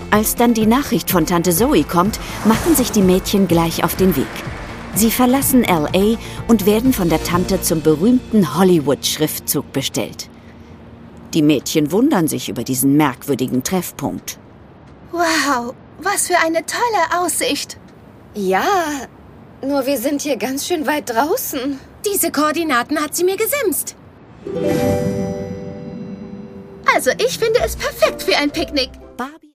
Als dann die Nachricht von Tante Zoe kommt, machen sich die Mädchen gleich auf den Weg. Sie verlassen LA und werden von der Tante zum berühmten Hollywood-Schriftzug bestellt. Die Mädchen wundern sich über diesen merkwürdigen Treffpunkt. Wow, was für eine tolle Aussicht. Ja, nur wir sind hier ganz schön weit draußen. Diese Koordinaten hat sie mir gesimst. Also ich finde es perfekt für ein Picknick. Barbie